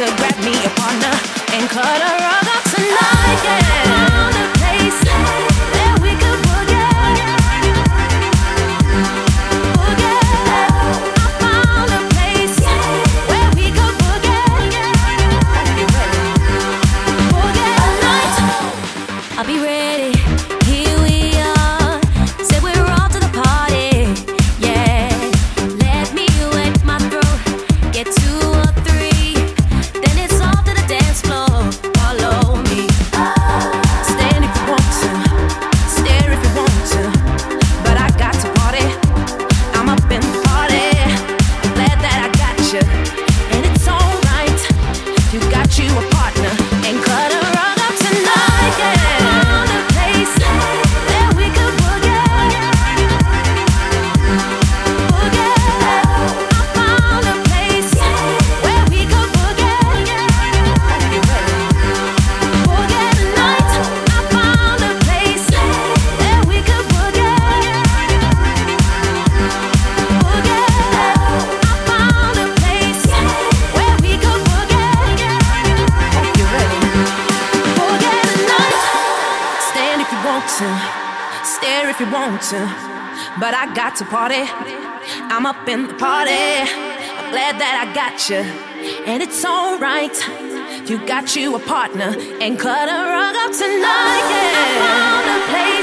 to grab me a partner and cut a rug up tonight. Yeah, I found a place where we could forget. I found a place where we could forget. Forget the night. I'll be ready. Here we are. Say we're off to the party. Yeah, let me wet my throat. Get 2 or 3, then it's off to the dance floor. Follow me. Stand if you want to, stare if you want to, but I got to party. I'm up in the party. I'm glad that I got you, and it's alright. You got you a partner and cut a rug up tonight. Yeah, found a place where we could forget. I found a place where we could forget. Forget the night. I found a place where we could forget. I found a place where we could forget. Hope you're ready. Forget the night. Stand if you want to, stare if you want to, but I got to party. I'm up in the party. I'm glad that I got you, and it's alright. You got you a partner and cut a rug up tonight. Yeah, I found a place